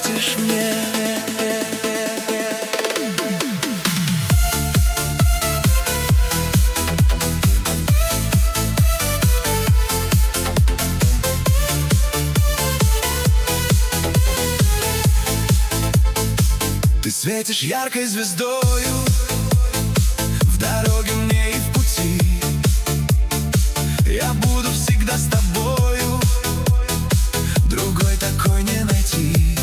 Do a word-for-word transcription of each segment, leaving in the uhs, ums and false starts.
светишь мне. Ты светишь яркой звездою в дороге мне и в пути. Я буду всегда с тобою, другой такой не найти.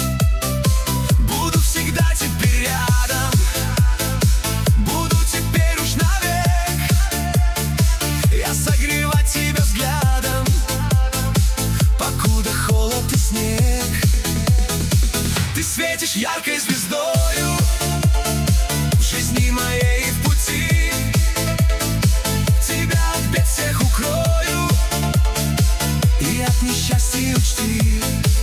Буду всегда теперь рядом, буду теперь уж навек. Я согревать тебя взглядом, покуда холод и снег. Ты светишь яркой звездою в жизни моей и в пути. Тебя от бед всех укрою и от несчастья учти.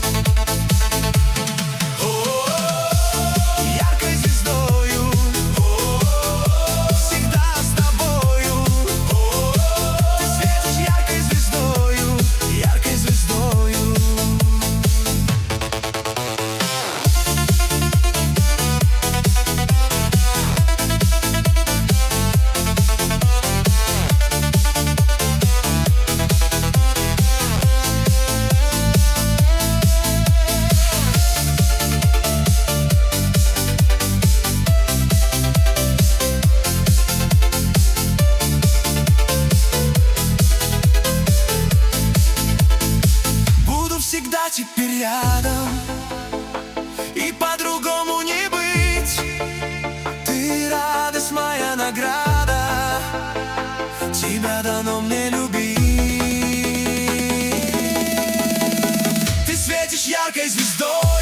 О-о-о, яркой звездою, о-о-о, всегда с тобою. О-о-о, ты светишь яркой звездою, яркой звездою. Всегда теперь рядом, и по-другому не быть. Ты радость моя награда, тебя дано мне любить. Ты светишь яркой звездой